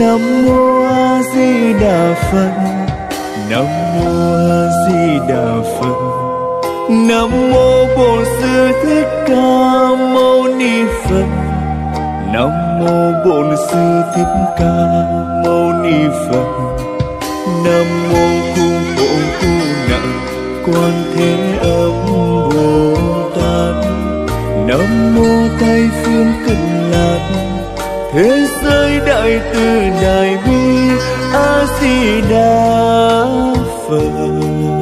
Nam mô A Di Đà Phật. Nam mô A Di Đà Phật. Nam mô Bổn Sư Thích Ca Mâu Ni Phật. Nam mô Bổn Sư Thích Ca Mâu Ni Phật. Nam mô Cung Bộ Cu Nặng Quan Thế Âm Bồ Tát. Nam mô Tây Phương Cực Lạc Thế giới Đại Từ Đại Bi A Di Đà Phật.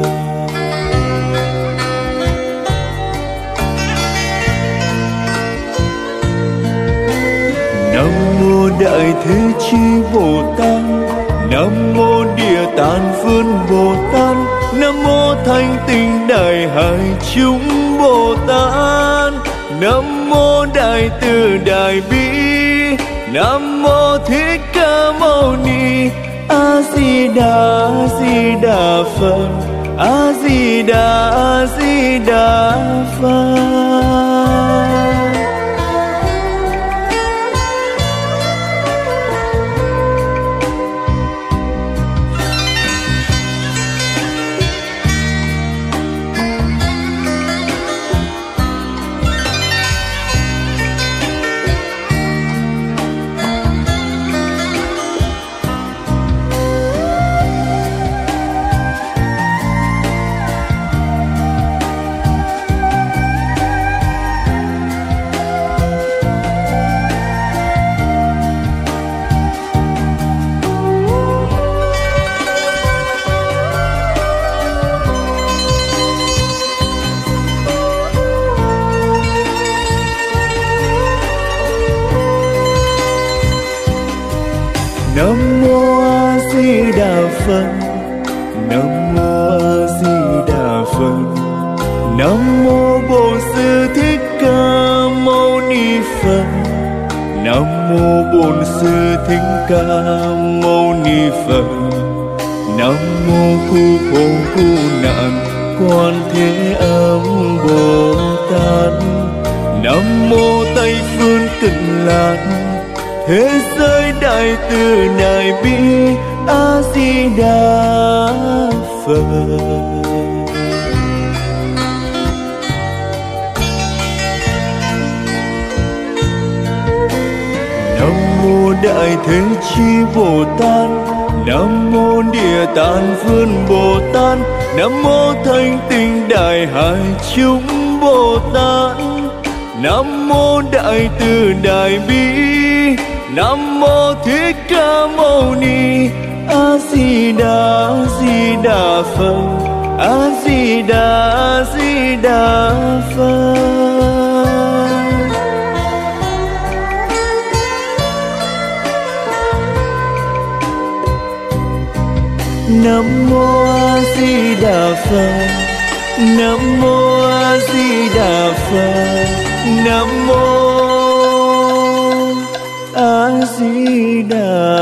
Nam mô Đại Thế Chí Bồ Tát. Nam mô Địa Tạng Vương Bồ Tát. Nam mô Thanh Tịnh Đại Hải Chúng Bồ Tát. Nam mô Đại Từ Đại Bi. Nam mô Thích Ca Mâu Ni. A Di Đà Phật. A Di Đà Phật. Nam mô A Di Đà Phật. Nam mô A Di Đà Phật. Nam mô Bổn Sư Thích Ca Mâu Ni Phật. Nam mô Bổn Sư Thích Ca Mâu Ni Phật. Nam mô Cu Bồ Cu Nạn Quan Thế Âm Bồ Tát. Nam mô Tây Phương Cực Lạc Thế giới Đại Từ Đại Bi A Di Đà Phật. Nam mô Đại Thế Chí Bồ Tát. Nam mô Địa Tạng Vương Bồ Tát. Nam mô Thanh Tịnh Đại Hải Chúng Bồ Tát. Nam mô Đại Từ Đại Bi. Nam mô Thích Ca Mâu Ni. A Di Đà Phật. A Di Đà Phật. Nam mô A Di Đà Phật. Nam mô A Di Đà Phật. Nam mô A Di Đà